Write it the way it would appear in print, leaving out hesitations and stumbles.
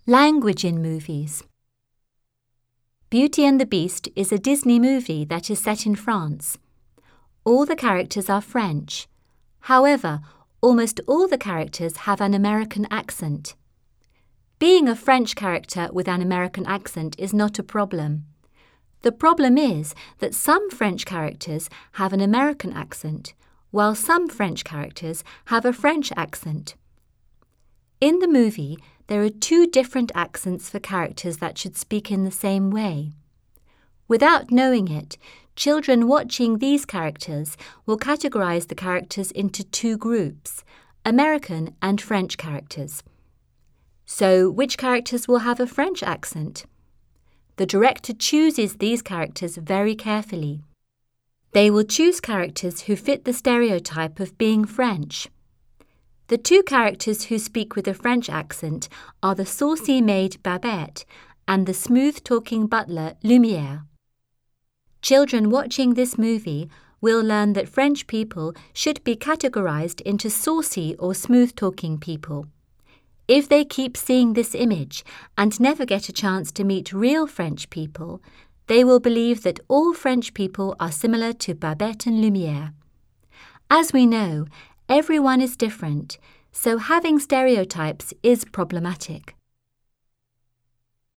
Language in movies. Beauty and the Beast is a Disney movie that is set in France. All the characters are French. However, almost all the characters have an American accent. Being a French character with an American accent is not a problem. The problem is that some French characters have an American accent, while some French characters have a French accent. In the movie, there are two different accents for characters that should speak in the same way. Without knowing it, children watching these characters will categorize the characters into two groups, American and French characters. So, which characters will have a French accent? The director chooses these characters very carefully. They will choose characters who fit the stereotype of being French. The two characters who speak with a French accent are the saucy maid Babette and the smooth-talking butler Lumière. Children watching this movie will learn that French people should be categorized into saucy or smooth-talking people. If they keep seeing this image and never get a chance to meet real French people, they will believe that all French people are similar to Babette and Lumière. As we know, everyone is different, so having stereotypes is problematic.